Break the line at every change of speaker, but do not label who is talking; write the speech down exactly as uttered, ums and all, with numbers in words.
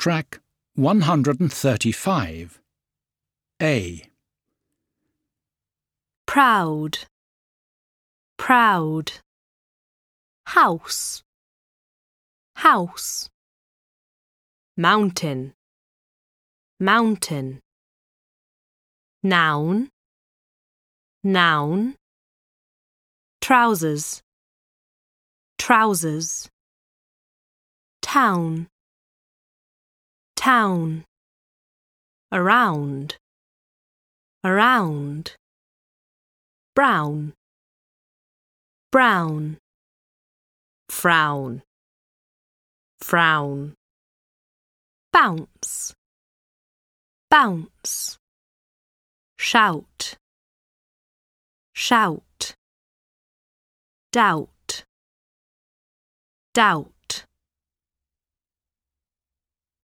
Track one hundred thirty-five. A.
Proud, proud. House, house. Mountain, mountain. Noun, noun. Trousers, trousers. Town, town. Around, around. Brown, brown. Frown, frown. Bounce, bounce. Shout, shout. Doubt, doubt.